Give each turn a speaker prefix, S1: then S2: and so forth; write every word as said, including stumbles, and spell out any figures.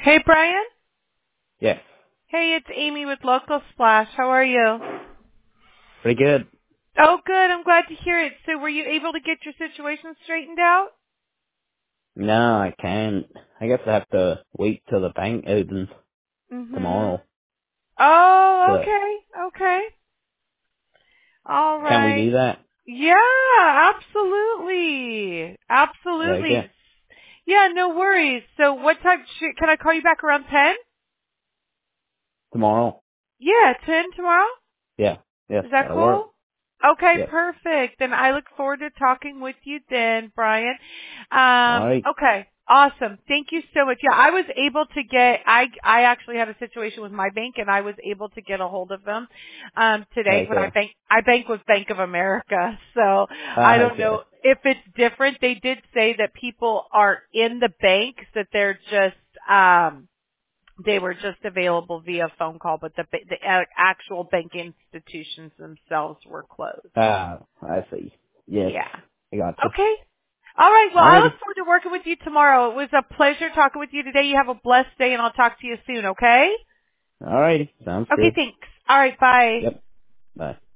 S1: Hey, Brian.
S2: Yes.
S1: Hey, it's Amy with Local Splash. How are you?
S2: Pretty good.
S1: Oh, good. I'm glad to hear it. So were you able to get your situation straightened out?
S2: No, I can't. I guess I have to wait till the bank opens
S1: Mm-hmm.
S2: tomorrow.
S1: Oh,
S2: So,
S1: okay. Okay. All
S2: can we
S1: right.
S2: do that?
S1: Yeah, absolutely.
S2: Okay.
S1: Absolutely. Yeah, no worries. So what time, should, can I call you back around ten?
S2: Tomorrow?
S1: Yeah, ten tomorrow?
S2: Yeah. Yes,
S1: Is that
S2: that'll work.
S1: cool? Okay,
S2: Yep.
S1: perfect. Then I look forward to talking with you then, Brian. Um,
S2: Alright.
S1: okay, awesome. Thank you so much. Yeah, I was able to get, I, I actually had a situation with my bank and I was able to get a hold of them, um, today when I
S2: Okay.
S1: bank, I bank with Bank of America. So I
S2: Ah,
S1: don't
S2: okay.
S1: know if it's different. They did say that people are in the banks, that they're just, um, they were just available via phone call, but the ba- the a- actual bank institutions themselves were closed.
S2: Ah, I see. Yes.
S1: Yeah.
S2: I gotcha.
S1: Okay. All right. Well, I look
S2: Alrighty.
S1: forward to working with you tomorrow. It was a pleasure talking with you today. You have a blessed day, and I'll talk to you soon. Okay.
S2: Alrighty. Sounds
S1: Okay.
S2: good.
S1: Thanks. All right. Bye.
S2: Yep. Bye.